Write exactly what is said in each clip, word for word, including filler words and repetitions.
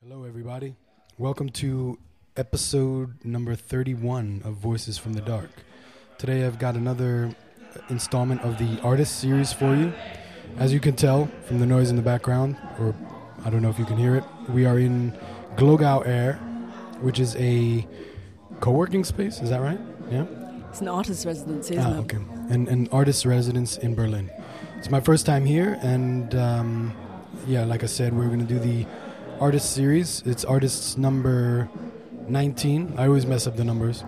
Hello, everybody. Welcome to episode number thirty-one of Voices from the Dark. Today I've got another installment of the Artist series for you. As you can tell from the noise in the background, or I don't know if you can hear it, we are in Glogau Air, which is a co-working space. Is that right? Yeah? It's an artist residency, isn't ah, it? okay. An, an artist residence in Berlin. It's my first time here, and um, yeah, like I said, we're going to do the Artist series. It's artists number nineteen. I always mess up the numbers.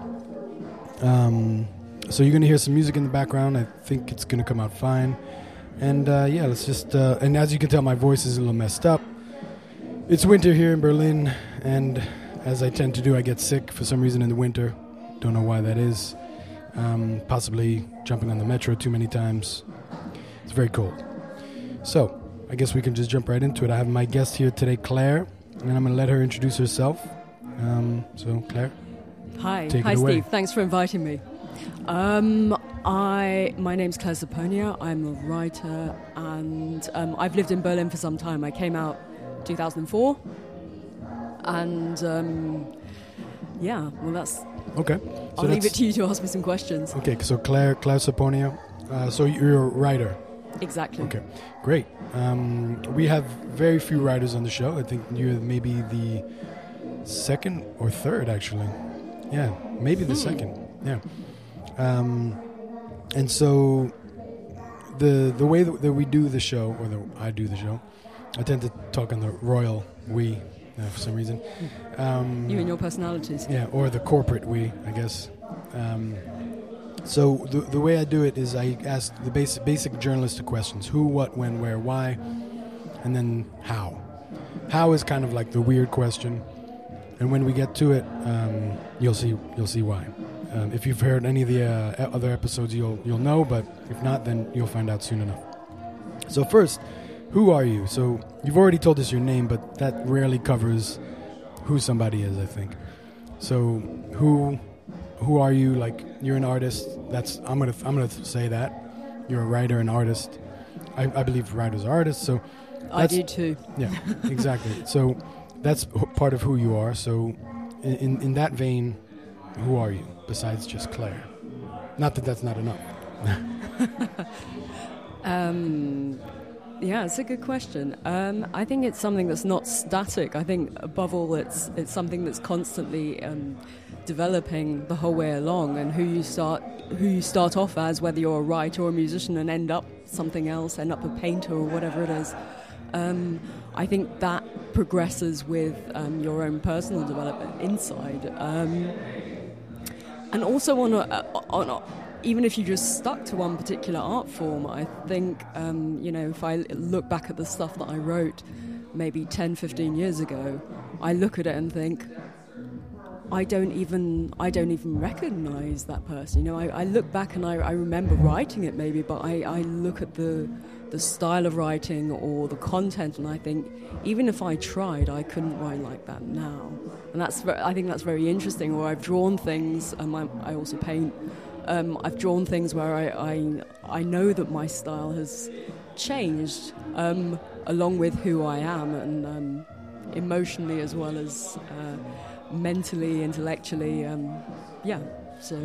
Um, so you're going to hear some music in the background. I think it's going to come out fine. And uh, yeah, let's just... Uh, and as you can tell, my voice is a little messed up. It's winter here in Berlin, and as I tend to do, I get sick for some reason in the winter. Don't know why that is. Um, possibly jumping on the metro too many times. It's very cold. So, I guess we can just jump right into it. I have my guest here today, Claire, and I'm going to let her introduce herself. Um, so, Claire, Hi. take Hi, it away. Steve. Thanks for inviting me. Um, I my name's Claire Saponia. I'm a writer, and um, I've lived in Berlin for some time. I came out two thousand four, and um, yeah, well, that's... Okay. I'll so leave it to you to ask me some questions. Okay, so Claire, Claire Saponia. Uh, so you're a writer. Exactly. Okay, great. Um, we have very few writers on the show. I think you're maybe the second or third, actually. Yeah, maybe the Hmm. second. Yeah. Um, and so the the way that, that we do the show, or the, I do the show, I tend to talk on the royal we uh, for some reason. Um, You and your personalities. yeah, or the corporate we, I guess. Um, So the the way I do it is I ask the basic basic journalistic questions: who, what, when, where, why, and then how. How is kind of like the weird question, and when we get to it, um, you'll see you'll see why. Um, if you've heard any of the uh, other episodes, you'll you'll know. But if not, then you'll find out soon enough. So first, who are you? So you've already told us your name, but that rarely covers who somebody is, I think. So who? Who are you? Like, you're an artist. That's I'm gonna I'm gonna say that you're a writer and artist. I, I believe writers are artists. So I do too. Yeah, exactly. So that's h- part of who you are. So in, in in that vein, who are you besides just Claire? Not that that's not enough. Um, yeah, it's a good question. Um, I think it's something that's not static. I think above all, it's it's something that's constantly um, developing the whole way along. And who you start who you start off as, whether you're a writer or a musician, and end up something else, end up a painter or whatever it is. Um, I think that progresses with um, your own personal development inside, um, and also on a, on a, even if you just stuck to one particular art form. I think um, you know, if I look back at the stuff that I wrote maybe ten, fifteen years ago, I look at it and think, I don't even I don't even recognize that person. You know, I, I look back and I, I remember writing it maybe, but I, I look at the the style of writing or the content, and I think even if I tried, I couldn't write like that now. And that's ve- I think that's very interesting. Or I've drawn things, and um, I, I also paint. Um, I've drawn things where I, I I know that my style has changed um, along with who I am, and um, emotionally as well as. Uh, mentally, intellectually, um, yeah, so,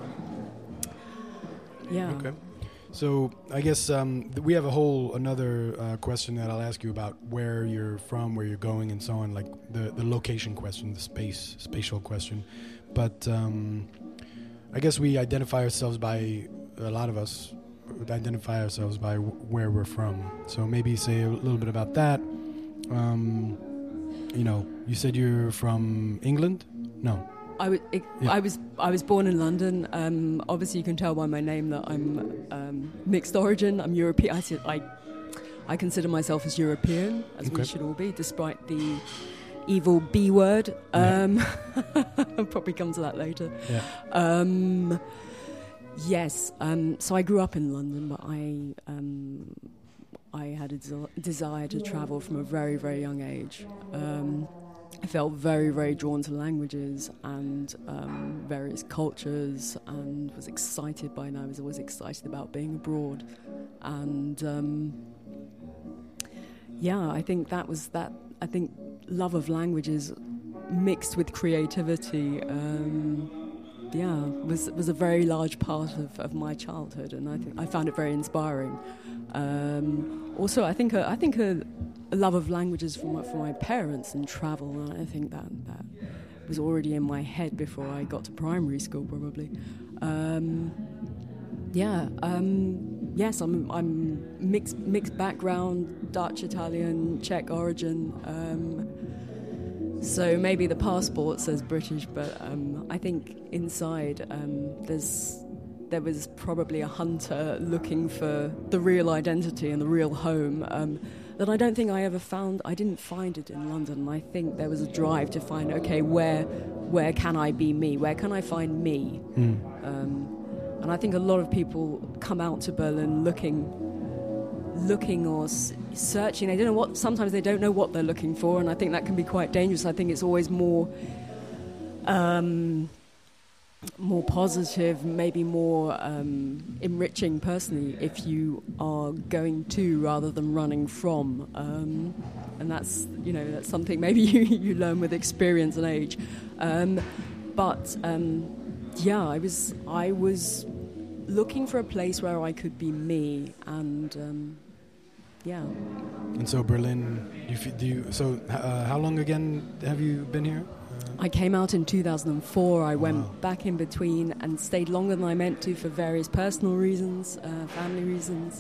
yeah. Okay. So I guess um, th- we have a whole another uh, question that I'll ask you about where you're from, where you're going, and so on, like the, the location question, the space, spatial question. But um, I guess we identify ourselves by, a lot of us identify ourselves by w- where we're from. So maybe say a little bit about that. Um, you know, you said you're from England? No. I, w- it, Yeah. I was I was born in London. Um, obviously, you can tell by my name that I'm um, mixed origin. I'm European. I, said, I I consider myself as European, as Okay. we should all be, despite the evil B word. Um, I'll probably come to that later. Yeah. Um, yes. Um, so I grew up in London, but I um, I had a des- desire to travel from a very, very young age. Um, I felt very, very drawn to languages and um, various cultures, and was excited by it. I was always excited about being abroad. And um, yeah, I think that was that I think love of languages mixed with creativity, um, yeah, was was a very large part of, of my childhood, and I think I found it very inspiring. Um, also, I think a, I think a, a love of languages from my, from my parents and travel, and I think that that was already in my head before I got to primary school, probably. Um, yeah, um, yes, I'm I'm mixed mixed background, Dutch, Italian, Czech origin. Um, So maybe the passport says British, but um, I think inside um, there's there was probably a hunter looking for the real identity and the real home um, that I don't think I ever found. I didn't find it in London. I think there was a drive to find, okay, where where can I be me? Where can I find me? Mm. Um, and I think a lot of people come out to Berlin looking. looking or s- searching. They don't know what, sometimes they don't know what they're looking for, and I think that can be quite dangerous. I think it's always more um, more positive, maybe more um, enriching personally if you are going to rather than running from. Um, and that's, you know, that's something maybe you, you learn with experience and age. Um, but um, yeah, I was I was looking for a place where I could be me, and um, yeah. And so Berlin, you, f- do you, so uh, how long again have you been here? Uh, I came out in two thousand four. I wow. went back in between and stayed longer than I meant to for various personal reasons, uh, family reasons.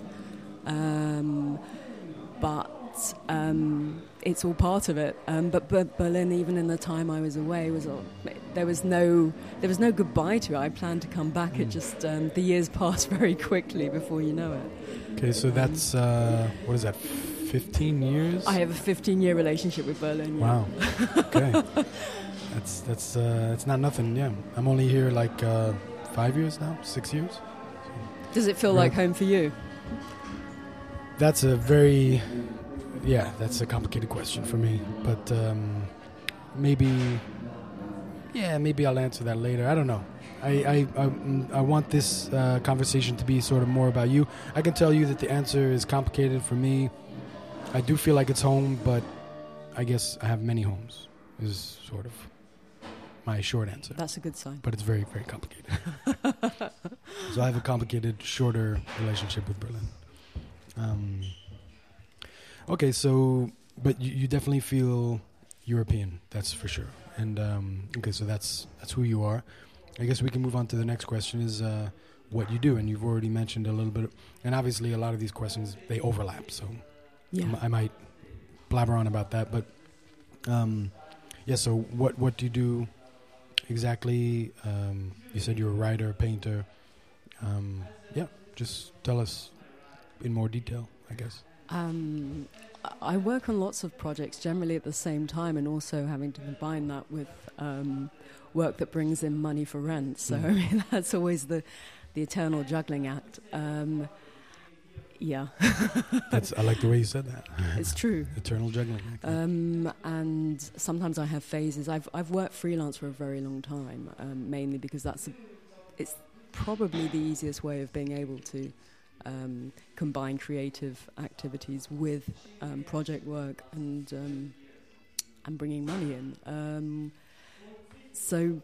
Um, but um, it's all part of it. Um, but, but Berlin, even in the time I was away, was all, there was no there was no goodbye to it. I planned to come back. Mm. It just um, the years pass very quickly before you know it. Okay, so that's, uh, what is that, fifteen years? I have a fifteen-year relationship with Berlin. Yeah. Wow. Okay. that's that's uh, that's not nothing, yeah. I'm only here like uh, five years now, six years. So Does it feel right. like home for you? That's a very, yeah, that's a complicated question for me. But um, maybe, yeah, maybe I'll answer that later. I don't know. I, I, I, I want this uh, conversation to be sort of more about you. I can tell you that the answer is complicated for me. I do feel like it's home, but I guess I have many homes, is sort of my short answer. That's a good sign. But it's very, very complicated. So I have a complicated, shorter relationship with Berlin. Um, okay, so, but you, you definitely feel European, that's for sure. And, um, okay, so that's that's who you are. I guess we can move on to the next question is uh, what you do. And you've already mentioned a little bit. Of, and obviously a lot of these questions, they overlap. So yeah. I, I might blabber on about that. But um, yeah, so what, what do you do exactly? Um, you said you're a writer, painter. Um, yeah, just tell us in more detail, I guess. Um, I work on lots of projects generally at the same time, and also having to combine that with um, work that brings in money for rent. So mm. I mean, that's always the the eternal juggling act. Um, yeah, that's I like the way you said that. It's true. Eternal juggling act. Um, and sometimes I have phases. I've I've worked freelance for a very long time, um, mainly because that's a, it's probably the easiest way of being able to. Um, combine creative activities with um, project work and um, and bringing money in. Um, so,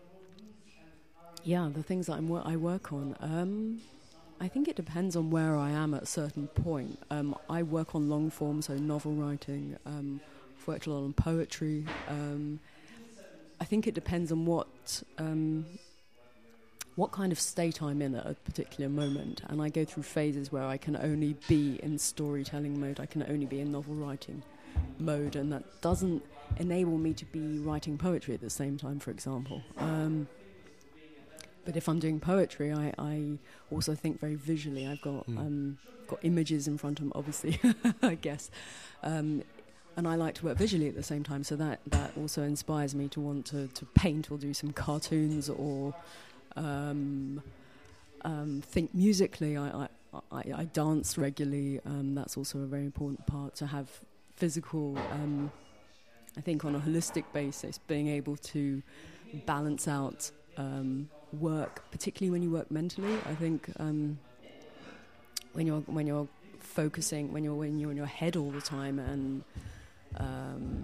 yeah, the things that I'm wor- I work on, um, I think it depends on where I am at a certain point. Um, I work on long form, so novel writing. Um, I've worked a lot on poetry. Um, I think it depends on what... Um, what kind of state I'm in at a particular moment, and I go through phases where I can only be in storytelling mode, I can only be in novel writing mode, and that doesn't enable me to be writing poetry at the same time, for example. Um, but if I'm doing poetry, I, I also think very visually. I've got mm. um, got images in front of me, obviously, I guess. Um, and I like to work visually at the same time, so that, that also inspires me to want to, to paint or do some cartoons or... Um, um, think musically. I, I, I, I dance regularly. Um, that's also a very important part to have physical. Um, I think on a holistic basis, being able to balance out um, work, particularly when you work mentally. I think um, when you're when you're focusing, when you're when you're in your head all the time, and um,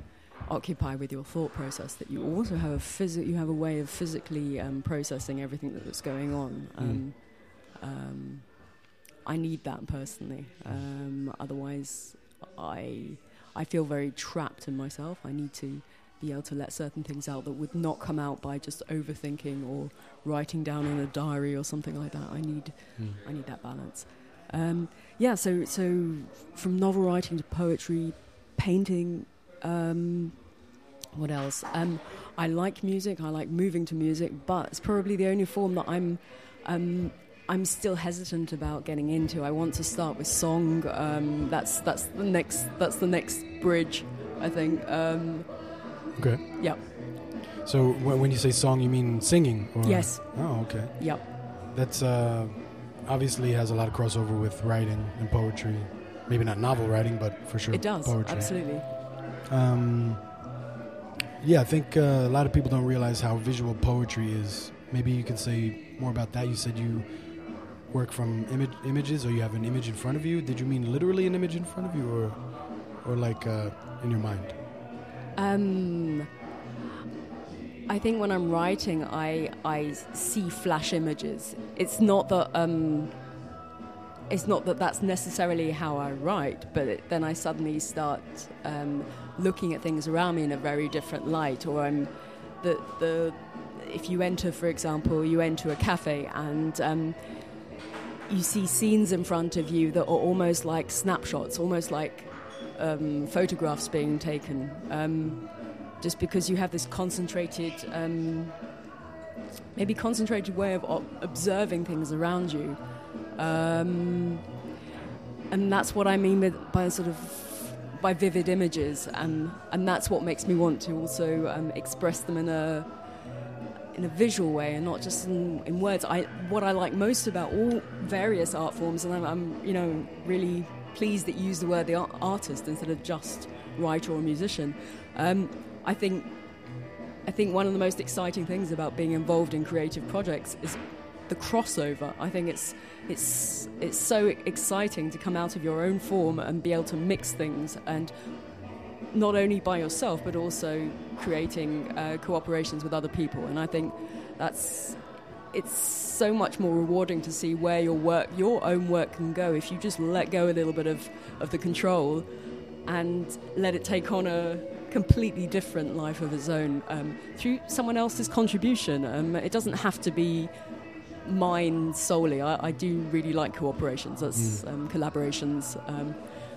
occupy with your thought process, that you also have a phys- you have a way of physically um, processing everything that's going on. Um, mm. um, I need that personally. Um, otherwise, I I feel very trapped in myself. I need to be able to let certain things out that would not come out by just overthinking or writing down in a diary or something like that. I need mm. I need that balance. Um, yeah, so so from novel writing to poetry, painting. Um, what else? Um, I like music. I like moving to music, but it's probably the only form that I'm um, I'm still hesitant about getting into. I want to start with song. Um, that's that's the next that's the next bridge, I think. Um, okay. Yeah. So w- when you say song, you mean singing? Or? Yes. Oh, okay. Yep. That's uh, obviously has a lot of crossover with writing and poetry. Maybe not novel writing, but for sure it does. Poetry. Absolutely. Um, yeah, I think uh, a lot of people don't realize how visual poetry is. Maybe you could say more about that. You said you work from image, images, or you have an image in front of you. Did you mean literally an image in front of you, or or like uh, in your mind? Um, I think when I'm writing, I I see flash images. It's not that um, it's not that that's necessarily how I write, but it, then I suddenly start um, looking at things around me in a very different light. Or I'm the the if you enter, for example, you enter a cafe and um, you see scenes in front of you that are almost like snapshots, almost like um, photographs being taken. Um, just because you have this concentrated, um, maybe concentrated way of o- observing things around you. Um, and that's what I mean with, by sort of by vivid images, and and that's what makes me want to also um, express them in a in a visual way and not just in, in words. I what I like most about all various art forms, and I'm, I'm you know really pleased that you use the word the art- artist instead of just writer or musician. Um, I think I think one of the most exciting things about being involved in creative projects is the crossover. I think it's it's it's so exciting to come out of your own form and be able to mix things, and not only by yourself but also creating uh, cooperations with other people. And I think that's it's so much more rewarding to see where your work, your own work, can go if you just let go a little bit of, of the control and let it take on a completely different life of its own um, through someone else's contribution. Um, it doesn't have to be mine solely. I, I do really like cooperations, that's mm. um, collaborations. Um,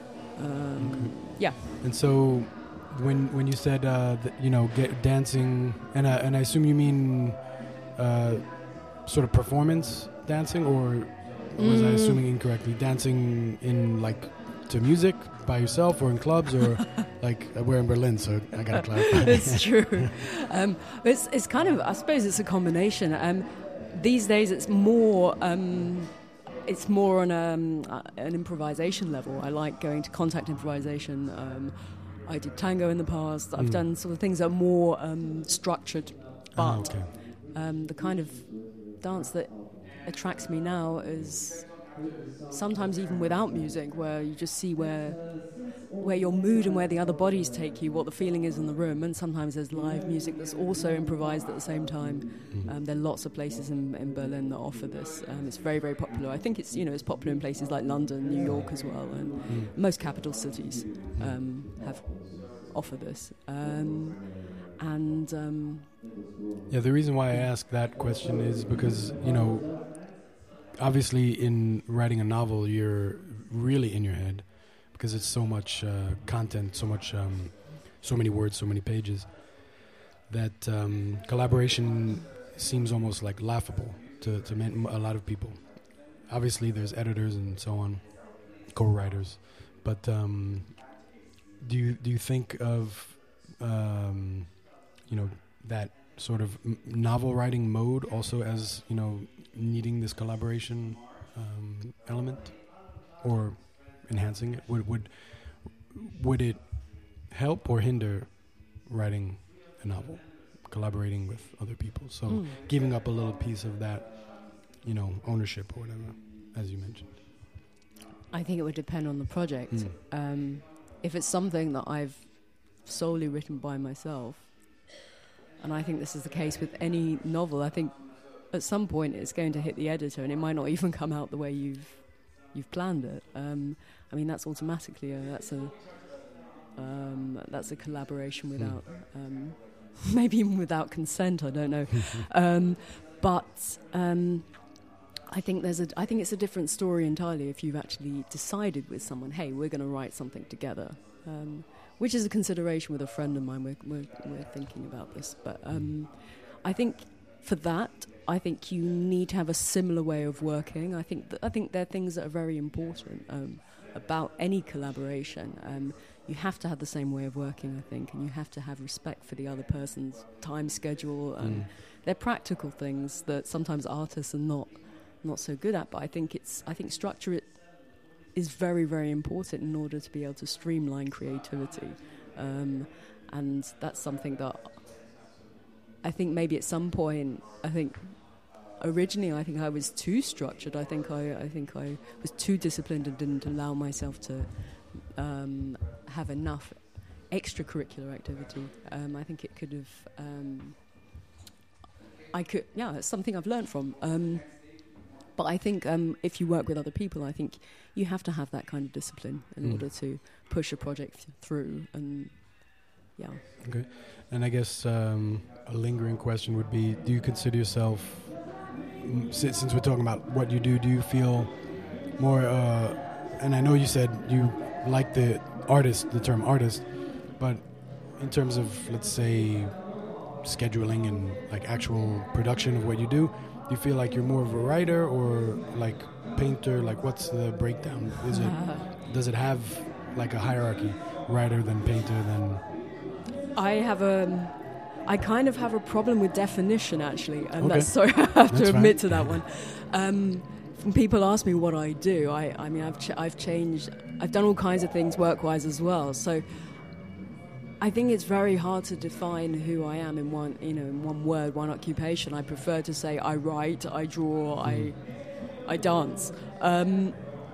um, okay. Yeah. And so, when when you said uh, that, you know, get dancing, and I, and I assume you mean uh, sort of performance dancing, or was mm. I assuming incorrectly? Dancing in like to music by yourself, or in clubs, or like uh, we're in Berlin, so I gotta clarify. It's true. Um, it's it's kind of, I suppose it's a combination. Um, these days, it's more. Um, It's more on um, uh, an improvisation level. I like going to contact improvisation. Um, I did tango in the past. I've mm. done sort of things that are more um, structured. But oh, okay. um, the kind of dance that attracts me now is sometimes even without music, where you just see where where your mood and where the other bodies take you, what the feeling is in the room. And sometimes there's live music that's also improvised at the same time. Mm. Um, there are lots of places in, in Berlin that offer this. Um, it's very, very popular. I think it's, you know, it's popular in places like London, New York as well, and mm. most capital cities um, have offer this. Um, and um, yeah, the reason why I ask that question is because, you know, obviously in writing a novel, you're really in your head, because it's so much uh, content, so much, um, so many words, so many pages, that um, collaboration seems almost like laughable to, to a lot of people. Obviously, there's editors and so on, co-writers, but um, do you do you think of um, you know, that sort of m- novel writing mode also as, you know, needing this collaboration um, element, or enhancing it? Would would would it help or hinder writing a novel, collaborating with other people? So mm. giving up a little piece of that, you know, ownership or whatever, as you mentioned. I think it would depend on the project. Mm. Um, if it's something that I've solely written by myself, and I think this is the case with any novel, I think at some point it's going to hit the editor, and it might not even come out the way you've you've planned it. Um, I mean, that's automatically a, that's a um, that's a collaboration without um, maybe even without consent. I don't know, um, but um, I think there's a I think it's a different story entirely if you've actually decided with someone, hey, we're going to write something together, um, which is a consideration with a friend of mine. We're we're, we're thinking about this, but um, I think for that, I think you need to have a similar way of working. I think th- I think there are things that are very important um, about any collaboration. Um, you have to have the same way of working, I think, and you have to have respect for the other person's time schedule. Um, Mm. They're practical things that sometimes artists are not not so good at. But I think it's I think structure it is very very important in order to be able to streamline creativity, um, and that's something that I think maybe at some point I think. Originally, I think I was too structured. I think I, I think I was too disciplined and didn't allow myself to um, have enough extracurricular activity. Um, I think it could have. Um, I could, yeah. It's something I've learned from. Um, but I think um, if you work with other people, I think you have to have that kind of discipline in Mm. order to push a project through. And yeah. Okay. And I guess um, a lingering question would be: do you consider yourself, m- si- since we're talking about what you do, do you feel more? Uh, and I know you said you like the artist, the term artist, but in terms of, let's say, scheduling and like actual production of what you do, do you feel like you're more of a writer or like painter? Like, what's the breakdown? Is it does it have like a hierarchy, writer then painter then? I have a, I kind of have a problem with definition actually, and Okay. that's sorry I have That's to admit fine. to that one. Um, when people ask me what I do, I, I mean I've ch- I've changed, I've done all kinds of things work-wise as well. So I think it's very hard to define who I am in one, you know, in one word, one occupation. I prefer to say I write, I draw, I, I dance. Um,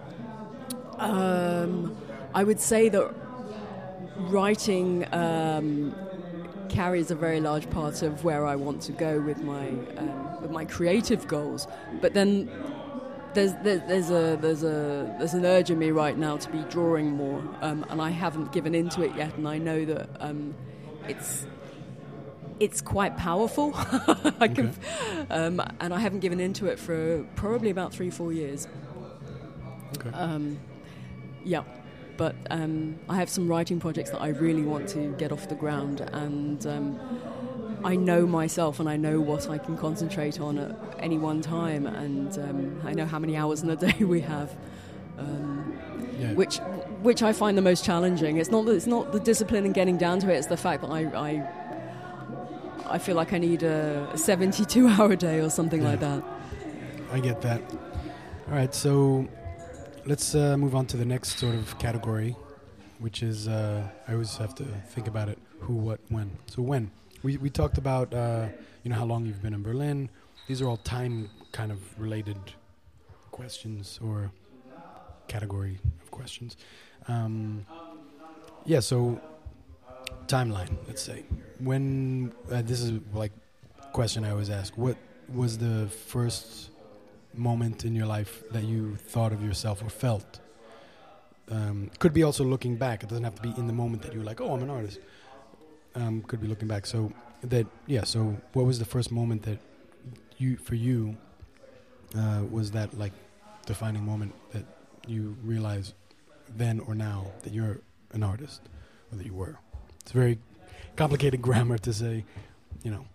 um, I would say that writing um, carries a very large part of where I want to go with my um, with my creative goals. But then there's there, there's a there's a there's an urge in me right now to be drawing more, um, and I haven't given into it yet. And I know that um, it's it's quite powerful. I can, um, and I haven't given into it for probably about three four years. Okay. Um, yeah. But um, I have some writing projects that I really want to get off the ground, and um, I know myself and I know what I can concentrate on at any one time, and um, I know how many hours in a day we have, um, Yeah. which which I find the most challenging. It's not that it's not the discipline and getting down to it; it's the fact that I I, I feel like I need a seventy-two hour day or something Yeah. like that. I get that. All right, so let's uh, move on to the next sort of category, which is, uh, I always have to think about it, who, what, when. So when. We we talked about, uh, you know, how long you've been in Berlin. These are all time kind of related questions or category of questions. Um, yeah, so timeline, let's say. When, uh, this is like question I always ask, what was the first moment in your life that you thought of yourself or felt? Um, could be also looking back. It doesn't have to be in the moment that you were like, oh, I'm an artist. Um, could be looking back. So that, yeah. So what was the first moment that you, for you, uh, was that like defining moment that you realize then or now that you're an artist or that you were? It's very complicated grammar to say, you know.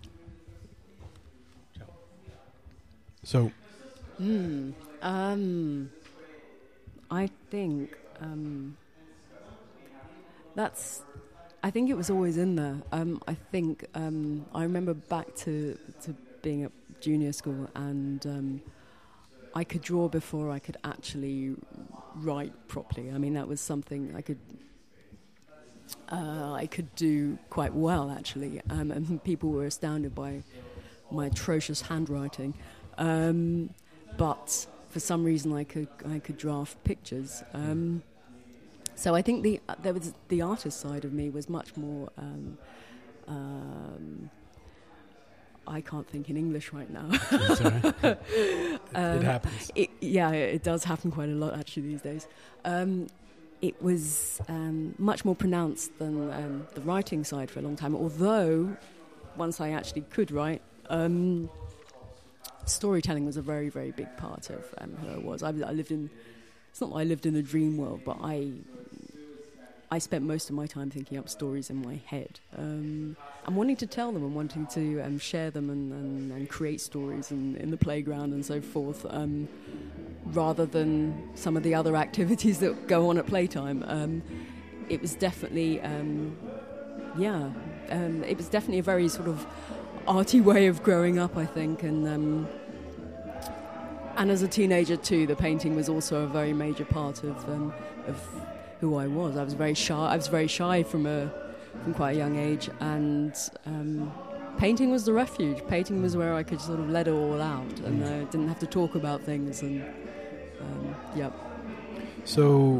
So. Hmm. Um, I think um, that's. I think it was always in there. Um, I think um, I remember back to to being at junior school, and um, I could draw before I could actually write properly. I mean, that was something I could. Uh, I could do quite well actually, um, and people were astounded by my atrocious handwriting. Um, But for some reason, I could I could draft pictures, um, So I think the uh, there was the artist side of me was much more. Um, um, I can't think in English right now. it, um, it happens. It, yeah, it does happen quite a lot actually these days. Um, it was um, much more pronounced than um, the writing side for a long time. Although, once I actually could write, um, storytelling was a very, very big part of um, who I was. I, I lived in. It's not that I lived in a dream world, but I. I spent most of my time thinking up stories in my head um, and wanting to tell them and wanting to um, share them and, and, and create stories in, in the playground and so forth, um, rather than some of the other activities that go on at playtime. Um, it was definitely, um, yeah, um, it was definitely a very sort of arty way of growing up, I think, and um, and as a teenager too, the painting was also a very major part of um, of. who I was. I was very shy. I was very shy from a from quite a young age, and um, painting was the refuge. Painting was where I could sort of let it all out, and I uh, didn't have to talk about things. And um, yeah. So,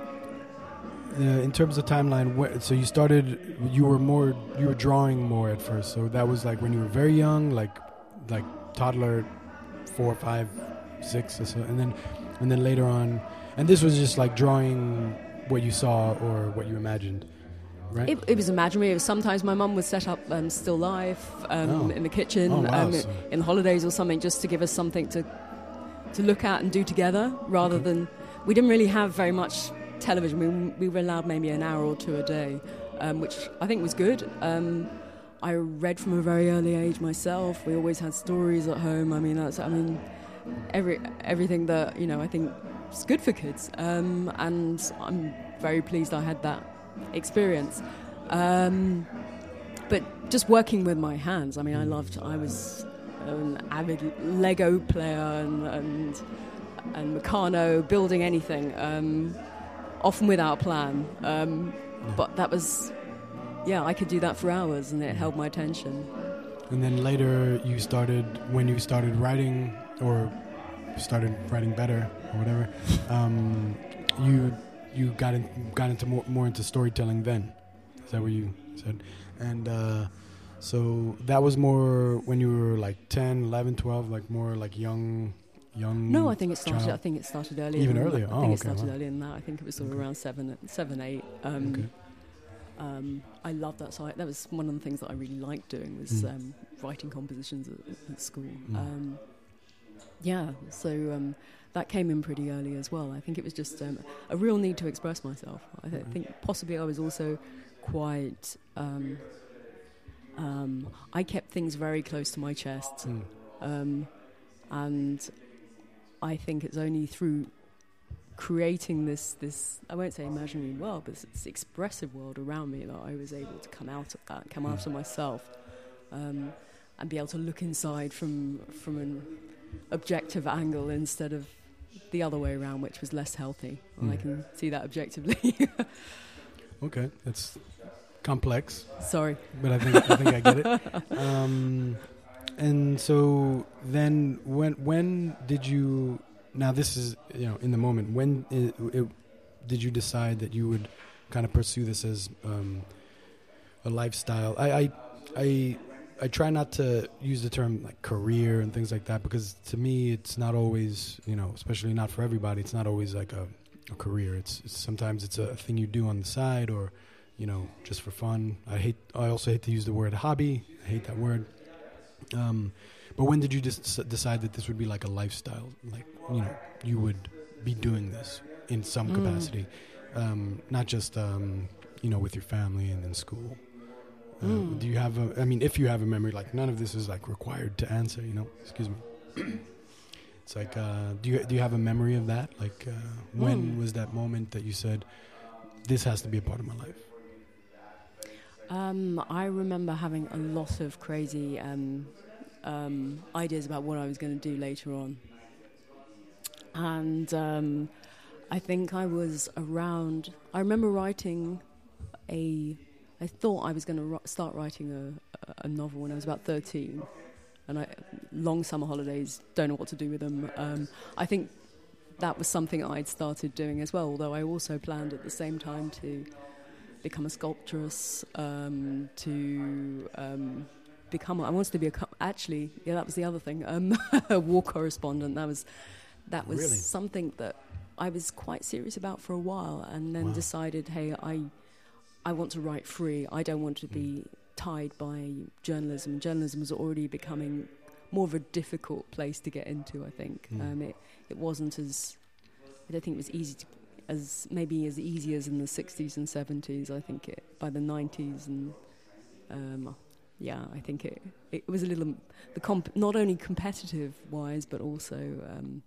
uh, in terms of timeline, wh- so you started. You were more. You were drawing more at first. So that was like when you were very young, like like toddler, four, five, six, or so, and then and then later on, and this was just like drawing what you saw or what you imagined, right? It, it was imaginary. It was sometimes my mum would set up um, still life um, oh. in the kitchen oh, wow. um, so. in holidays or something, just to give us something to to look at and do together, rather okay. than we didn't really have very much television. We, we were allowed maybe an hour or two a day, um, which I think was good. Um, I read from a very early age myself. We always had stories at home. I mean, that's I mean, every everything that you know. I think. It's good for kids, um, and I'm very pleased I had that experience. Um, but just working with my hands, I mean, I loved. I was an avid Lego player and and, and Meccano, building anything, um, often without a plan. Um, but that was, yeah, I could do that for hours, and it held my attention. And then later, you started when you started writing, or started writing better or whatever, um, you you got in, got into more, more into storytelling then. Is that what you said? And uh, so that was more when you were like ten, eleven, twelve, like more like young young No, I think it started child? I think it started earlier. Even than earlier? That. I Oh, think okay, it started wow. earlier than that. I think it was sort of Okay. around seven, seven, eight. Um, Okay. Um, I loved that side. That was one of the things that I really liked doing was Mm. um, writing compositions at, at school. Mm. Um, yeah, so um, that came in pretty early as well. I think it was just um, a real need to express myself. I th- Right. think possibly I was also quite. Um, um, I kept things very close to my chest, Mm. um, and I think it's only through creating this, this I won't say imaginary world, but this expressive world around me that I was able to come out of that, come out of myself, um, and be able to look inside from from an objective angle instead of the other way around, which was less healthy. And I Mm. can see that objectively. Okay, that's complex, Sorry. but I think I think I get it. Um, and so then, when when did you? Now this is you know in the moment. When it, it, did you decide that you would kind of pursue this as um, a lifestyle? I, I I I try not to use the term like career and things like that because to me it's not always you know especially not for everybody. It's not always like a, a career. It's, it's sometimes it's a thing you do on the side or you know just for fun. I hate. I also hate to use the word hobby. I hate that word. Um, but when did you just decide that this would be like a lifestyle? Like, you know, you would be doing this in some Mm. capacity, um, not just, um, you know, with your family and in school. Uh, Mm. Do you have a, I mean, if you have a memory, like none of this is like required to answer, you know, excuse me. It's like, uh, do you, do you have a memory of that? Like, uh, when Mm. was that moment that you said, this has to be a part of my life? Um, I remember having a lot of crazy um, um, ideas about what I was going to do later on. And um, I think I was around... I remember writing a... I thought I was going to ri- start writing a, a novel when I was about thirteen. And I long summer holidays, don't know what to do with them. Um, I think that was something I'd started doing as well, although I also planned at the same time to become a sculptress, um, to um, become, I wanted to be a, actually, yeah, that was the other thing, um, a war correspondent. That was, that was Really? something that I was quite serious about for a while, and then Wow. decided, hey, I, I want to write free. I don't want to be Mm. tied by journalism. Journalism was already becoming more of a difficult place to get into, I think. Mm. Um, it, it wasn't as, I don't think it was easy to, as maybe as easy as in the sixties and seventies. I think it, by the nineties and, um, yeah, I think it, it was a little, the comp, not only competitive-wise, but also, um,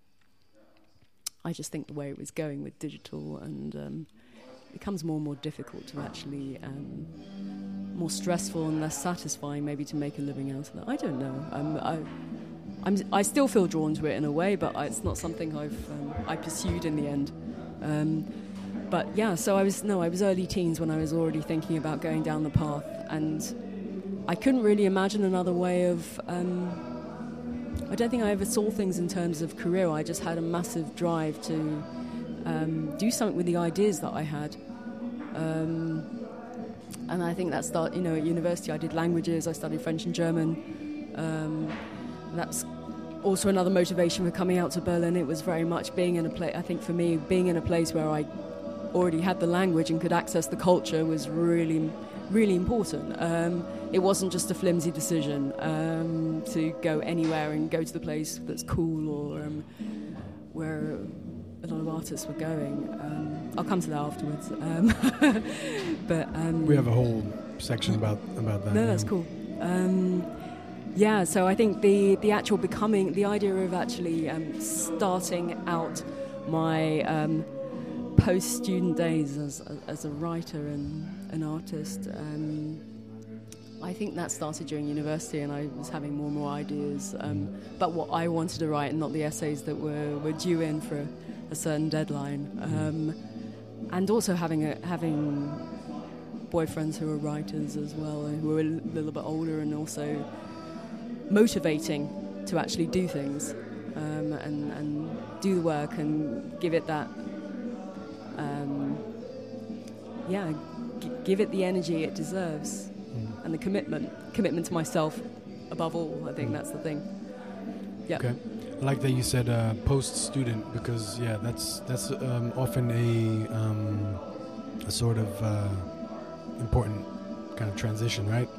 I just think the way it was going with digital and um, it becomes more and more difficult to actually, um, more stressful and less satisfying maybe to make a living out of that. I don't know. I'm, I, I'm, I still feel drawn to it in a way, but I, it's not something I've um, I pursued in the end. Um, but yeah, so I was no, I was early teens when I was already thinking about going down the path, and I couldn't really imagine another way of. Um, I don't think I ever saw things in terms of career. I just had a massive drive to um, do something with the ideas that I had. Um, and I think that started, you know, at university I did languages, I studied French and German. Um, that's also another motivation for coming out to Berlin. It was very much being in a place, I think for me, being in a place where I already had the language and could access the culture was really, really important. Um, it wasn't just a flimsy decision um, to go anywhere and go to the place that's cool or um, where a lot of artists were going. Um, I'll come to that afterwards. Um, but um, We have a whole section about about that. no, yeah. that's cool. Um, yeah, so I think the, the actual becoming, the idea of actually um, starting out my um, post-student days as as a writer and an artist, um, I think that started during university, and I was having more and more ideas um, about what I wanted to write, and not the essays that were, were due in for a, a certain deadline. Um, and also having a, having boyfriends who were writers as well, and who were a little bit older, and also motivating to actually do things um, and, and do the work and give it that, um, yeah, g- give it the energy it deserves Mm. and the commitment, commitment to myself above all. I think that's the thing. Yeah. Okay. I like that you said uh, post-student, because yeah, that's that's um, often a um, a sort of uh, important kind of transition, right?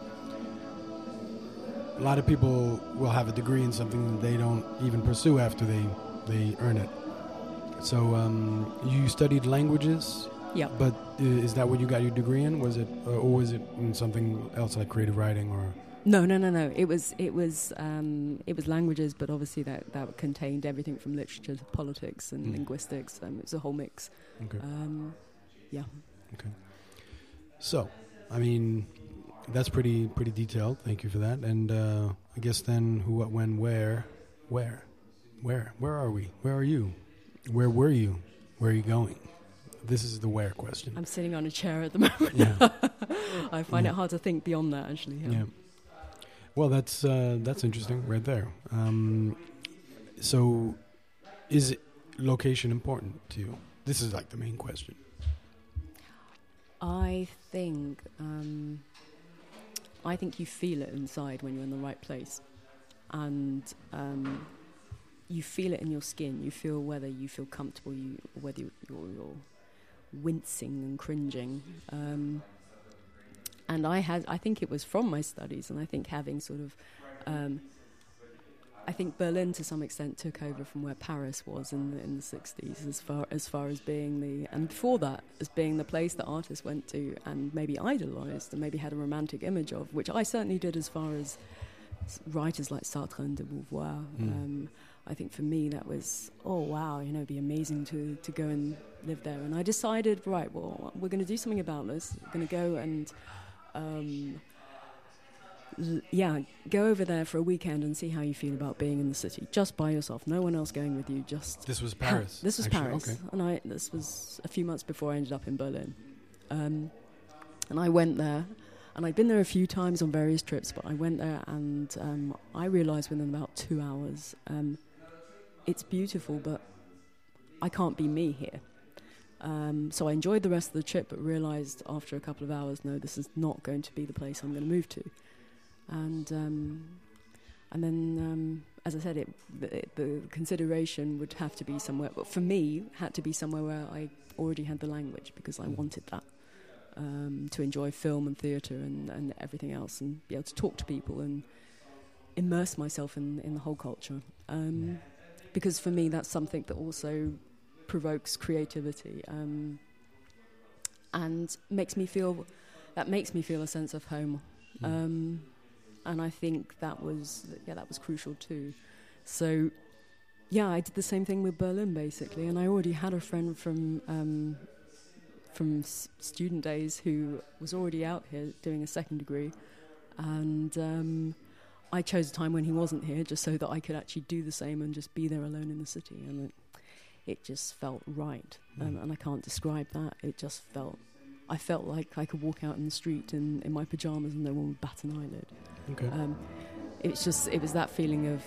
A lot of people will have a degree in something that they don't even pursue after they they earn it. So um, you studied languages. Yeah. But uh, is that what you got your degree in? Was it, uh, or was it in something else like creative writing or? No, no, no, no. It was it was um, it was languages, but obviously that, that contained everything from literature to politics and Mm. linguistics. Um, it was a whole mix. Okay. Um, yeah. Okay. So, I mean, that's pretty pretty detailed. Thank you for that. And uh, I guess then, who, what, when, where, where, where, where are we? Where are you? Where were you? Where are you going? This is the where question. I'm sitting on a chair at the moment. Yeah. I find Yeah. it hard to think beyond that, actually. Yeah. Yeah. Well, that's uh, that's interesting right there. Um, so, is it location important to you? This is like the main question. I think um, I think you feel it inside when you're in the right place, and um, you feel it in your skin. You feel whether you feel comfortable, you whether you're, you're wincing and cringing. Um, and I had, I think it was from my studies, and I think having sort of, um, I think Berlin to some extent took over from where Paris was in the, in the sixties, as far as far as being the, and before that, as being the place that artists went to and maybe idolised and maybe had a romantic image of, which I certainly did as far as writers like Sartre and de Beauvoir. Mm. Um, I think for me that was, oh wow, you know, it'd be amazing to, to go and live there. And I decided, right, well, we're going to do something about this. We're going to go and, um, l- yeah, go over there for a weekend and see how you feel about being in the city, just by yourself. No one else going with you. Just This was Paris. this was actually. Paris, Okay. and I. This was a few months before I ended up in Berlin, um, and I went there. And I'd been there a few times on various trips, but I went there and um, I realised within about two hours, um, it's beautiful, but I can't be me here. Um, so I enjoyed the rest of the trip, but realised after a couple of hours, no, this is not going to be the place I'm going to move to. And um, and then, um, as I said, it, the, the consideration would have to be somewhere, but for me, had to be somewhere where I already had the language, because I wanted that, um, to enjoy film and theatre and, and everything else, and be able to talk to people and immerse myself in, in the whole culture. Um, because for me, that's something that also provokes creativity, um, and makes me feel, that makes me feel a sense of home. Um, and I think that was, yeah, that was crucial too. So, yeah, I did the same thing with Berlin, basically, and I already had a friend from um, from s- student days who was already out here doing a second degree, and um, I chose a time when he wasn't here just so that I could actually do the same and just be there alone in the city, and it, it just felt right, mm. um, and I can't describe that. It just felt, I felt like I could walk out in the street in, in my pyjamas and no one would bat an eyelid. Okay. Um, it's just, it was that feeling of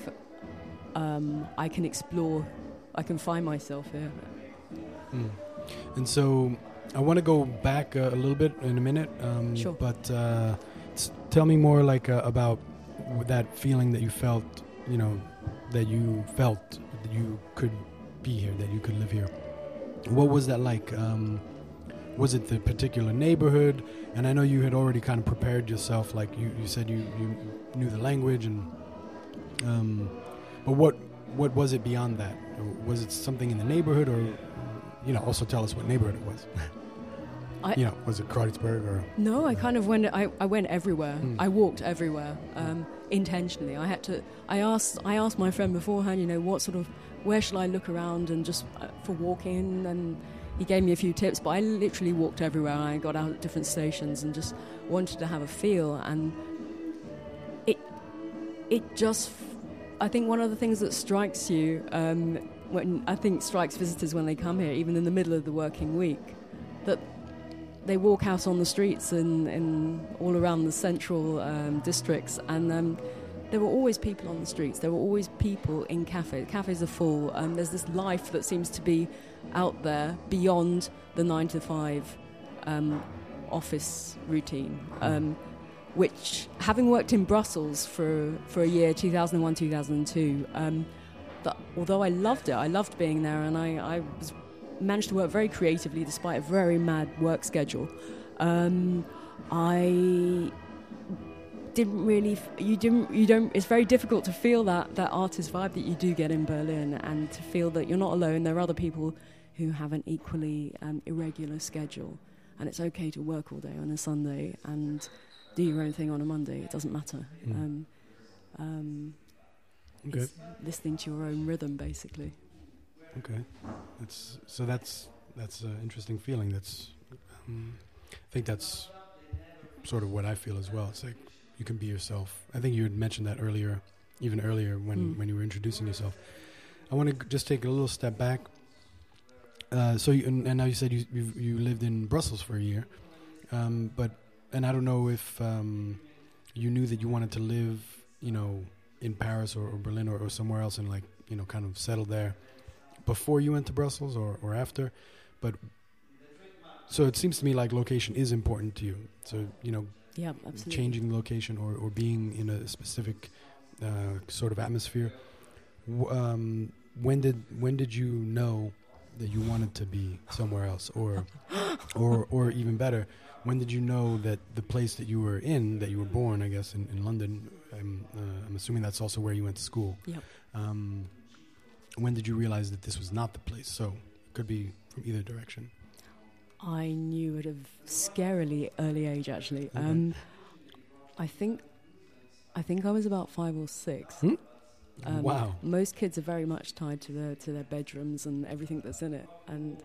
um, I can explore, I can find myself here. Mm. And so I want to go back uh, a little bit in a minute. Um, sure. But uh, s- tell me more like uh, about that feeling that you felt, you know, that you felt that you could be here, that you could live here. What was that like? Um, was it the particular neighborhood? And I know you had already kind of prepared yourself, like you, you said you, you knew the language, and um, but what what was it beyond that? Was it something in the neighborhood, or, you know, also tell us what neighborhood it was? I, you know, was it Kreuzberg or? No, I kind of went. I, I went everywhere. Mm. I walked everywhere um, intentionally. I had to. I asked. I asked my friend beforehand. You know, what sort of, where shall I look around and just uh, for walking, and he gave me a few tips. But I literally walked everywhere. I got out at different stations and just wanted to have a feel. And it, it just. I think one of the things that strikes you, um, when I think strikes visitors when they come here, even in the middle of the working week, that they walk out on the streets in, in all around the central um, districts, and um, there were always people on the streets. There were always people in cafes. Cafes are full. Um, there's this life that seems to be out there beyond the nine to five um, office routine. Um, which, having worked in Brussels for, for a year, two thousand one, two thousand two, um, that, although I loved it, I loved being there, and I, I was managed to work very creatively despite a very mad work schedule. Um, I didn't really, f- you didn't, you don't. It's very difficult to feel that that artist vibe that you do get in Berlin, and to feel that you're not alone. There are other people who have an equally um, irregular schedule, and it's okay to work all day on a Sunday and do your own thing on a Monday. It doesn't matter. Mm. Um, um, okay. Listening to your own rhythm, basically. Okay, that's so. That's that's an interesting feeling. That's um, I think that's sort of what I feel as well. It's like you can be yourself. I think you had mentioned that earlier, even earlier when, mm. when you were introducing yourself. I want to g- just take a little step back. Uh, so, you, and, and now you said you you've, you lived in Brussels for a year, um, but and I don't know if um, you knew that you wanted to live, you know, in Paris or, or Berlin or, or somewhere else, and like, you know, kind of settle there before you went to Brussels or, or after. But so it seems to me like location is important to you. So, you know, yeah, absolutely. Changing the location or, or being in a specific uh, sort of atmosphere. W- um, when did when did you know that you wanted to be somewhere else, or or or even better, when did you know that the place that you were in, that you were born, I guess, in, in London, I'm, uh, I'm assuming that's also where you went to school. Yep. Um, when did you realize that this was not the place? So it could be from either direction. I knew at a scarily early age, actually. Okay. Um, I think I think I was about five or six. Hmm? Um, wow. Most kids are very much tied to their to their bedrooms and everything that's in it. And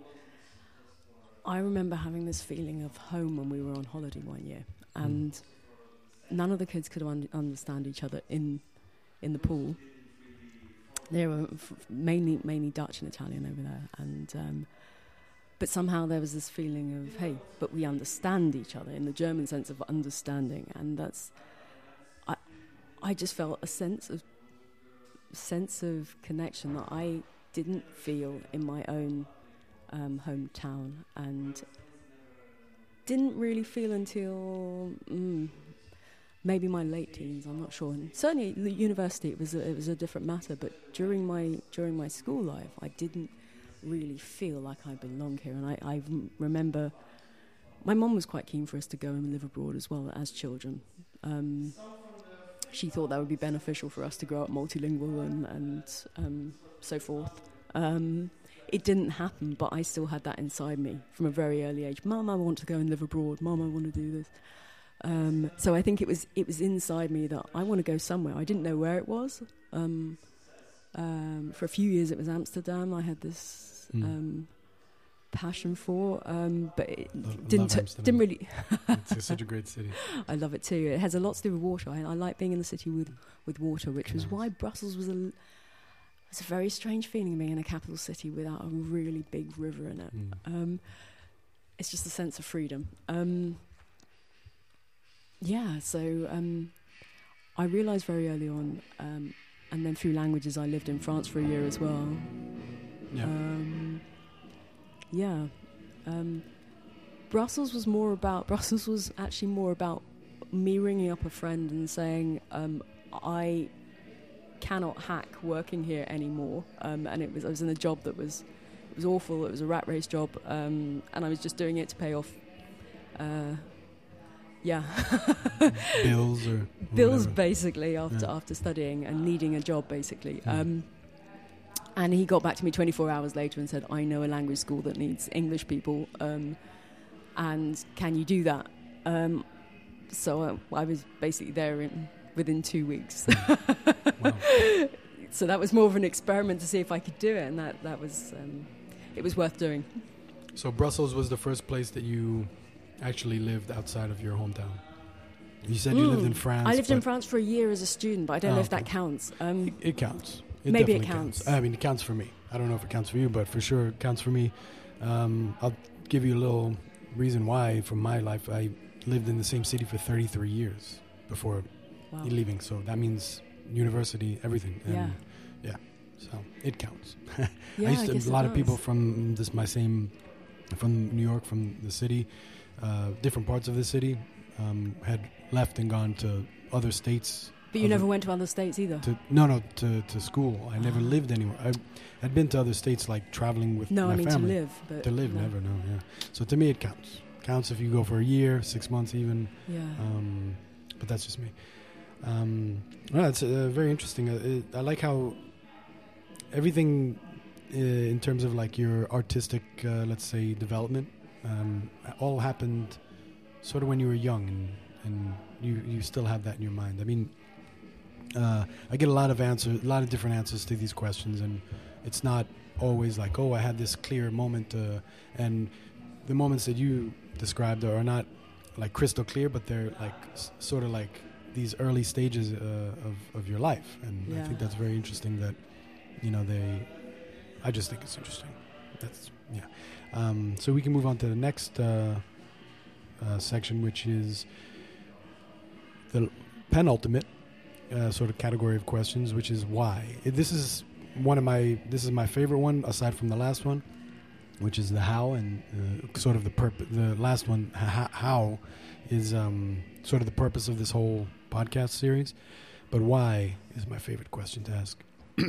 I remember having this feeling of home when we were on holiday one year, and mm. none of the kids could un- understand each other in in the pool. They were f- mainly mainly Dutch and Italian over there, and um, but somehow there was this feeling of, hey, but we understand each other in the German sense of understanding, and that's I I just felt a sense of sense of connection that I didn't feel in my own um, hometown, and didn't really feel until mm, maybe my late teens. I'm not sure. And certainly, at the university, it was a, it was a different matter. But during my during my school life, I didn't really feel like I belonged here. And I, I remember my mum was quite keen for us to go and live abroad as well as children. Um, she thought that would be beneficial for us to grow up multilingual and and um, so forth. Um, It didn't happen, but I still had that inside me from a very early age. Mum, I want to go and live abroad. Mum, I want to do this. Um, so I think it was it was inside me that I want to go somewhere. I didn't know where it was. Um, um, for a few years, it was Amsterdam. I had this Mm. um, passion for, um, but it Lo- didn't love t- didn't really. It's such a great city. I love it too. It has a lot to do with water. I, I like being in the city with, with water, which was Nice. why Brussels was a it's a very strange feeling being in a capital city without a really big river in it. Mm. Um, it's just a sense of freedom. Um, yeah, so um, I realised very early on, um, and then through languages, I lived in France for a year as well. Yeah. Um, yeah. Um, Brussels was more about, Brussels was actually more about me ringing up a friend and saying, um, I cannot hack working here anymore, um, and it was I was in a job that was it was awful. It was a rat race job, um, and I was just doing it to pay off, uh, yeah, Bills or bills whatever. basically after Yeah. after studying and needing a job basically. Mm. Um, and he got back to me twenty-four hours later and said, "I know a language school that needs English people, um, and can you do that?" Um, so I, I was basically there in. Within two weeks. Wow. So that was more of an experiment to see if I could do it, and that, that was um, it was worth doing. So Brussels was the first place that you actually lived outside of your hometown. You said you Mm. lived in France. I lived in but France for a year as a student, but I don't Oh, know if okay. that counts. Um, It, it counts. It Maybe it definitely counts. I mean, it counts for me. I don't know if it counts for you, but for sure it counts for me. Um, I'll give you a little reason why from my life. I lived in the same city for thirty-three years before wow. leaving. So that means university, everything. And Yeah. yeah. So it counts. Yeah, I used to, guess a it lot of people does. from this my same from New York, from the city, uh, different parts of the city, um, had left and gone to other states. But you other- never went to other states either. to no no to, to school. I never Ah. lived anywhere. I had been to other states, like traveling with No, my I mean family. to live. But To live, no. never. No, yeah. So to me, it counts. Counts if you go for a year, six months, even. Yeah. Um, but that's just me. Um, well, it's uh, very interesting. Uh, it, I like how everything, uh, in terms of like your artistic, uh, let's say, development, um, all happened sort of when you were young, and, and you you still have that in your mind. I mean, uh, I get a lot of answers, a lot of different answers to these questions, and it's not always like, oh, I had this clear moment, uh, and the moments that you described are not like crystal clear, but they're like s- sort of like these early stages uh, of of your life, and I Yeah. think that's very interesting. That you know they, I just think it's interesting. That's yeah. Um, so we can move on to the next uh, uh, section, which is the penultimate uh, sort of category of questions, which is why. It- This is one of my this is my favorite one, aside from the last one, which is the how, and uh, sort of the purpose. The last one, ha- how, is um, sort of the purpose of this whole podcast series. But why is my favorite question to ask.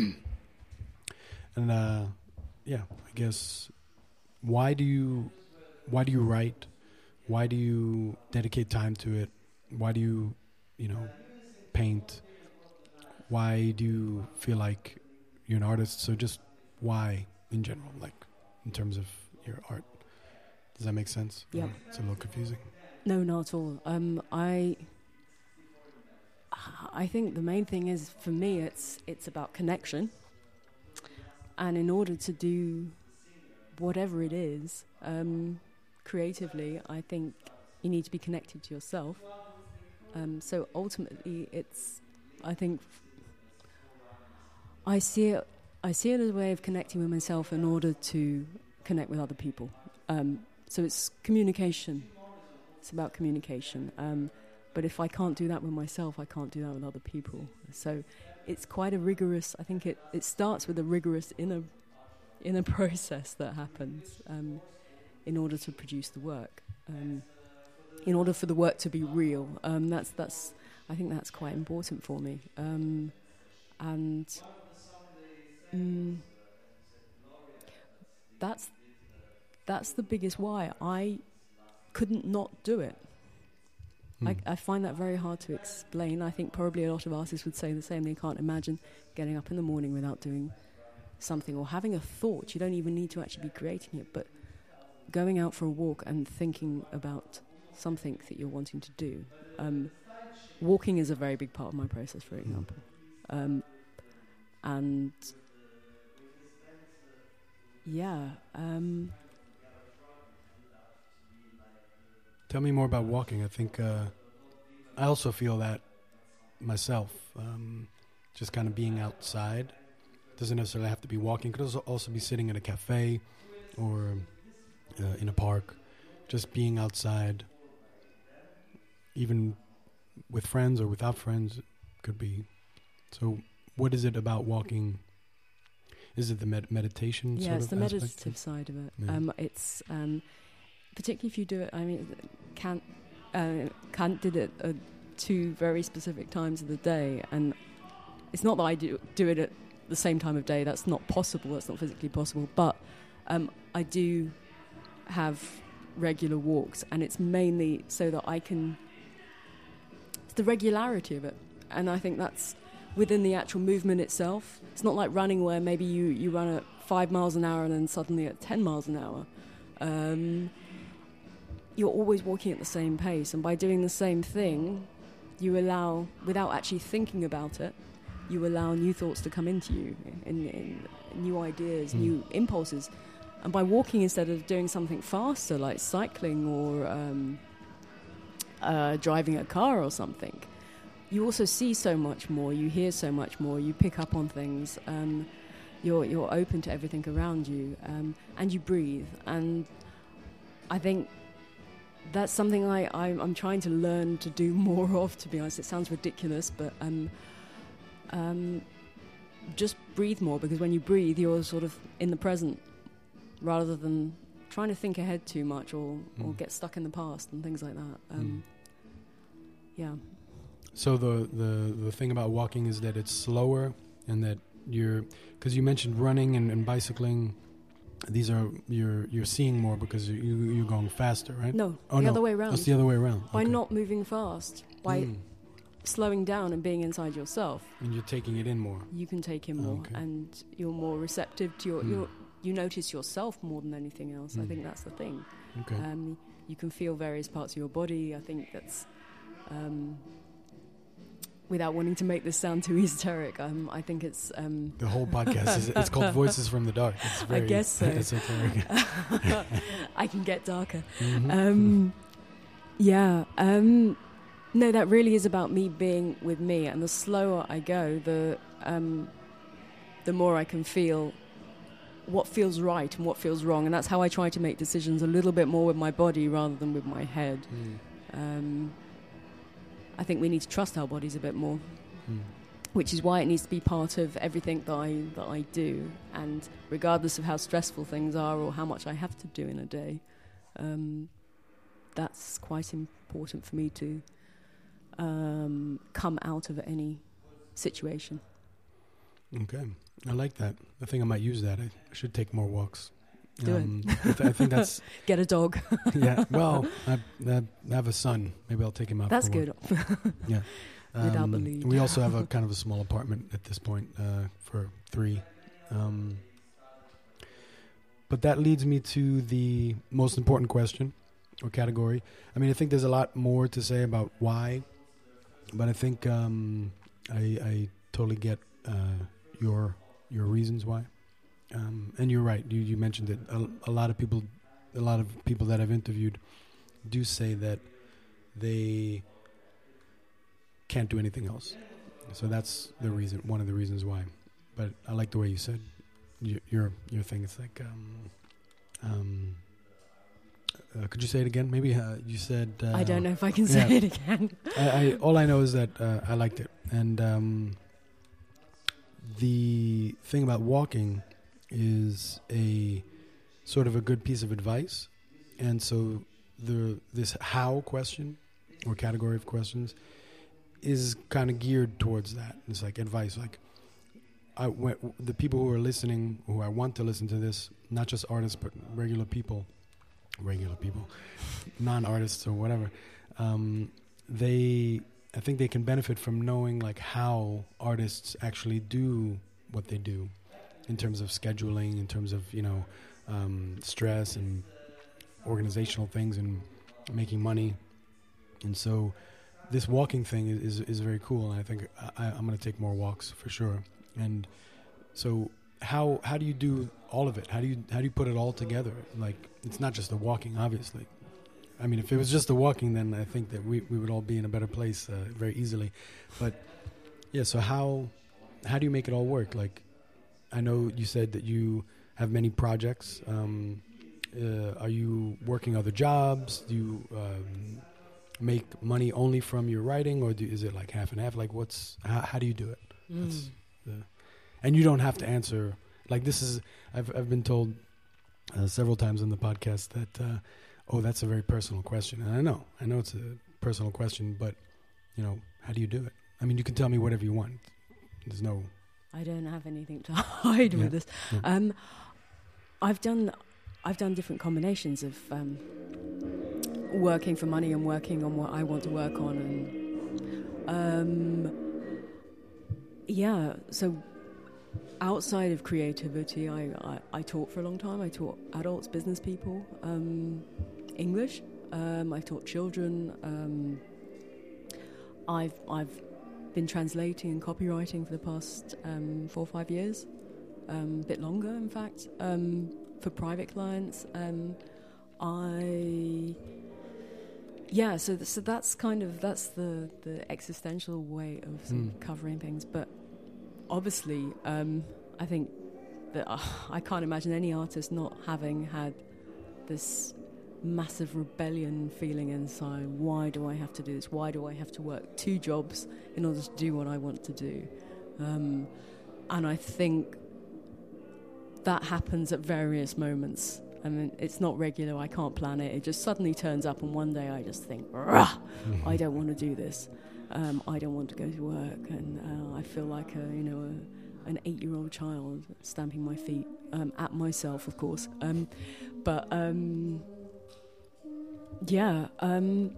And uh, yeah, I guess why do you why do you write? Why do you dedicate time to it? Why do you you know paint? Why do you feel like you're an artist? So just why in general, like in terms of your art. Does that make sense? Yep. Or it's a little confusing. No, not at all. Um, I I think the main thing is, for me, it's it's about connection. And in order to do whatever it is, um, creatively, I think you need to be connected to yourself. Um, so ultimately, it's, I think, I see it, I see it as a way of connecting with myself in order to connect with other people. Um, so it's communication. It's about communication. Um, but if I can't do that with myself, I can't do that with other people. So it's quite a rigorous, I think it, it starts with a rigorous inner inner process that happens um, in order to produce the work. Um, in order for the work to be real, um, that's that's. I think that's quite important for me, um, and mm, that's that's the biggest why I couldn't not do it. Mm. I, I find that very hard to explain. I think probably a lot of artists would say the same. They can't imagine getting up in the morning without doing something or having a thought. You don't even need to actually be creating it, but going out for a walk and thinking about something that you're wanting to do. Um, walking is a very big part of my process, for example. Um, and yeah. Um, Tell me more about walking. I think uh, I also feel that myself. Um, just kind of being outside. Doesn't necessarily have to be walking. Could also, also be sitting in a cafe or uh, in a park. Just being outside. Even with friends or without friends, could be. So what is it about walking? Is it the med- meditation yeah, sort it's of the aspect? meditative side of it. Yeah. Um, it's um, particularly if you do it. I mean, Kant, uh, Kant did it uh, two very specific times of the day, and it's not that I do do it at the same time of day. That's not possible. That's not physically possible. But um, I do have regular walks, and it's mainly so that I can. It's the regularity of it, and I think that's within the actual movement itself. It's not like running where maybe you, you run at five miles an hour and then suddenly at ten miles an hour. Um, you're always walking at the same pace, and by doing the same thing, you allow, without actually thinking about it, you allow new thoughts to come into you, in, in new ideas, mm. new impulses. And by walking instead of doing something faster, like cycling or um, uh, driving a car or something, you also see so much more, you hear so much more, you pick up on things, um, you're you're open to everything around you, um, and you breathe. And I think that's something I, I, I'm trying to learn to do more of, to be honest. It sounds ridiculous, but um, um, just breathe more, because when you breathe, you're sort of in the present, rather than trying to think ahead too much or, mm. or get stuck in the past and things like that. Um, mm. Yeah. So the, the, the thing about walking is that it's slower, and that you're, because you mentioned running and, and bicycling, these are, you're you're seeing more because you, you're going faster, right? No, oh, the no. other way around. It's the other way around. By okay. not moving fast, by mm. slowing down and being inside yourself. And you're taking it in more. You can take in oh, more, okay. and you're more receptive to your, mm. your you notice yourself more than anything else. Mm. I think that's the thing. Okay. Um, you can feel various parts of your body. I think that's... Um, without wanting to make this sound too esoteric, um, I think it's... Um the whole podcast, is it's called Voices from the Dark. It's very I guess so. esoteric. I can get darker. Mm-hmm. Um, yeah. Um, no, that really is about me being with me. And the slower I go, the um, the more I can feel what feels right and what feels wrong. And that's how I try to make decisions a little bit more with my body rather than with my head. Mm. Um I think we need to trust our bodies a bit more, mm. which is why it needs to be part of everything that I that I do. And regardless of how stressful things are or how much I have to do in a day, um, that's quite important for me to um, come out of any situation. Okay, I like that. I think I might use that. I should take more walks. Do um, it. I, th- I think that's... Get a dog. yeah, well, I, I have a son. Maybe I'll take him out That's for a walk. good. Yeah. Um, Without the lead. We also have a kind of a small apartment at this point uh, for three. Um, but that leads me to the most important question or category. I mean, I think there's a lot more to say about why, but I think um, I, I totally get uh, your your reasons why. Um, and you're right. You, you mentioned that a, a lot of people, a lot of people that I've interviewed, do say that they can't do anything else. So that's the reason, one of the reasons why. But I like the way you said your your, your thing. It's like, um, um, uh, could you say it again? Maybe uh, you said. Uh, I don't know if I can say yeah. it again. I, I all I know is that uh, I liked it, and um, the thing about walking is a sort of a good piece of advice. And so the this how question or category of questions is kind of geared towards that. It's like advice, like I, w- the people who are listening, who I want to listen to this, not just artists, but regular people, regular people, non-artists or whatever, um, they, I think they can benefit from knowing like how artists actually do what they do in terms of scheduling, in terms of, you know, um, stress and organizational things and making money. And so this walking thing is, is, is very cool, and I think I, I'm going to take more walks for sure. And so how how do you do all of it? How do you how do you put it all together? Like, it's not just the walking, obviously. I mean, if it was just the walking, then I think that we, we would all be in a better place uh, very easily. But yeah, so how how do you make it all work? Like, I know you said that you have many projects. Um, uh, are you working other jobs? Do you um, make money only from your writing, or do, is it like half and half? Like, what's how, how do you do it? Mm. That's the, and you don't have to answer. Like, this is I've I've been told uh, several times on the podcast that uh, oh, that's a very personal question, and I know I know it's a personal question, but you know, how do you do it? I mean, you can tell me whatever you want. There's no. I don't have anything to hide Yeah. with this. Yeah. Um, I've done I've done different combinations of um, working for money and working on what I want to work on, and um, yeah. So outside of creativity, I, I, I taught for a long time. I taught adults, business people, um, English. Um, I taught children. Um, I've I've been translating and copywriting for the past um, four or five years, um, a bit longer, in fact, um, for private clients. Um, I, yeah, so th- so that's kind of that's the, the existential way of, sort of Mm. covering things. But obviously, um, I think that uh, I can't imagine any artist not having had this massive rebellion feeling inside. Why do I have to do this? Why do I have to work two jobs in order to do what I want to do? Um, and I think that happens at various moments. I mean, it's not regular. I can't plan it. It just suddenly turns up, and one day I just think, Rah, Mm-hmm. I don't want to do this. Um, I don't want to go to work, and uh, I feel like a, you know, a, an eight-year-old child stamping my feet um, at myself, of course. Um, but um, yeah, um,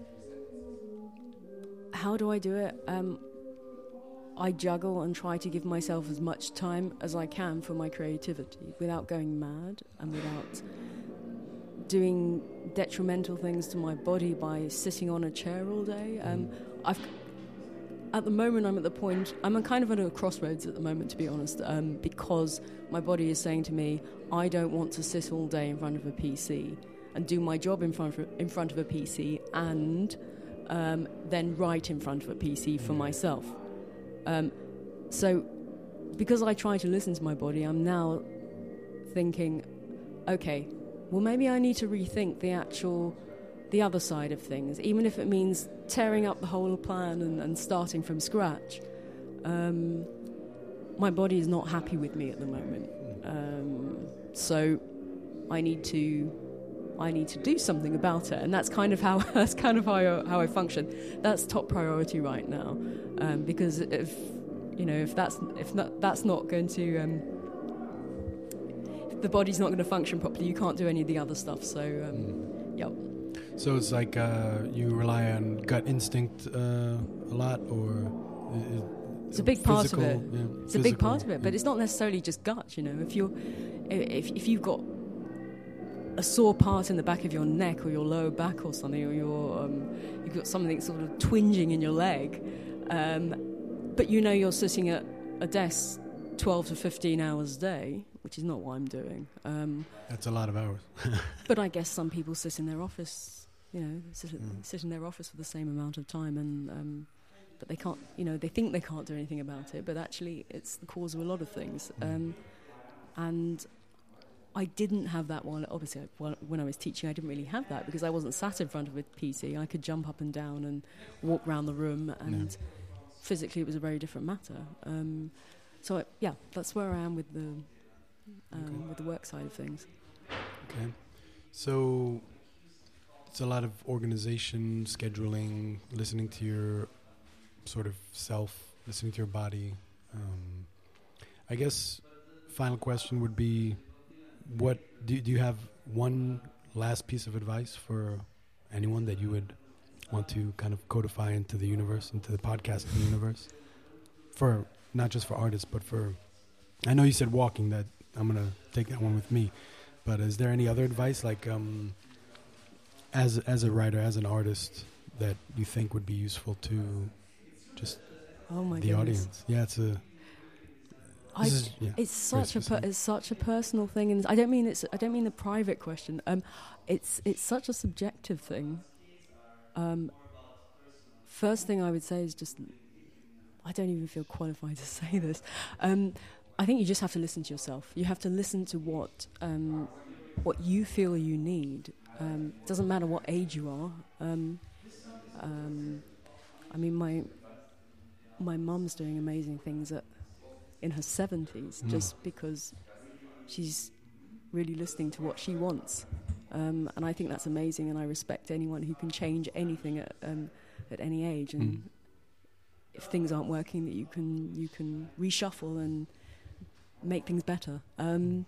how do I do it? Um, I juggle and try to give myself as much time as I can for my creativity without going mad and without doing detrimental things to my body by sitting on a chair all day. Um, I've, at the moment, I'm at the point, I'm kind of at a crossroads at the moment, to be honest, um, because my body is saying to me, I don't want to sit all day in front of a P C and do my job in front of, in front of a P C and um, then write in front of a P C for myself. Um, so because I try to listen to my body, I'm now thinking, okay, well, maybe I need to rethink the actual, the other side of things, even if it means tearing up the whole plan and, and starting from scratch. Um, my body is not happy with me at the moment. Um, so I need to, I need to do something about it. And that's kind of how, that's kind of how I, how I function. That's top priority right now. Um, because if, you know, if that's, if not, that's not going to, um, the body's not going to function properly, you can't do any of the other stuff. So, um, mm. yep. So it's like uh, you rely on gut instinct uh, a lot, or uh, it's a big part of it. Yeah, it's a big part of it, but yeah. It's not necessarily just gut. You know, if you're, if if you've got a sore part in the back of your neck or your lower back or something, or you're, um, you've got something sort of twinging in your leg, um, but you know you're sitting at a desk twelve to fifteen hours a day, which is not what I'm doing. Um, That's a lot of hours. But I guess some people sit in their office, you know, sit, Mm. sit in their office for the same amount of time, and um, but they can't, you know, they think they can't do anything about it, but actually it's the cause of a lot of things. Mm. Um, and I didn't have that while, obviously, while, when I was teaching, I didn't really have that because I wasn't sat in front of a P C. I could jump up and down and walk around the room, and Yeah. physically it was a very different matter. Um, so, I, yeah, that's where I am with the um, Okay. with the work side of things. Okay. So it's a lot of organization, scheduling, listening to your sort of self, listening to your body. Um, I guess final question would be, what do, do you have one last piece of advice for anyone that you would want to kind of codify into the universe, into the podcasting universe? For not just for artists, but for, I know you said walking, that I'm going to take that one with me. But is there any other advice, like um, as as a writer, as an artist, that you think would be useful to just Oh my the goodness. audience? Yeah, it's a. I, is, yeah, it's such a per, specific. it's such a personal thing, and I don't mean it's I don't mean the private question. Um, it's it's such a subjective thing. Um, first thing I would say is just, I don't even feel qualified to say this. Um, I think you just have to listen to yourself. You have to listen to what um, what you feel you need. Um, doesn't matter what age you are. Um, um, I mean, my my mum's doing amazing things at in her seventies, Mm. just because she's really listening to what she wants. Um, and I think that's amazing, and I respect anyone who can change anything at um, at any age. And Mm. if things aren't working, that you can you can reshuffle and make things better. Um,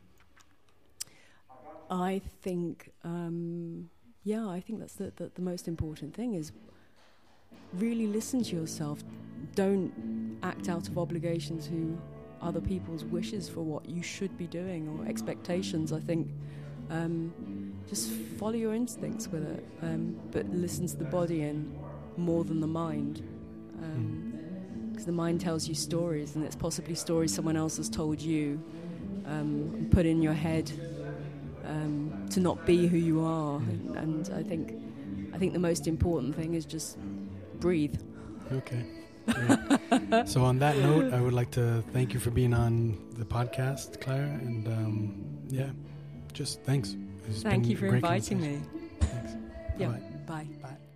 I think, um, yeah, I think that's the, the the most important thing, is really listen to yourself. Don't act out of obligation to other people's wishes for what you should be doing, or expectations. I think um, just follow your instincts with it, um, but listen to the body and more than the mind, because um, the mind tells you stories, and it's possibly stories someone else has told you, um, and put in your head um, to not be who you are. And, and I think I think the most important thing is just breathe. Okay. Yeah. So on that note, I would like to thank you for being on the podcast, Claire, and um, yeah, just thanks. It's Thank been you for a great inviting conversation. me. Thanks. Yeah. Bye-bye. Bye. Bye.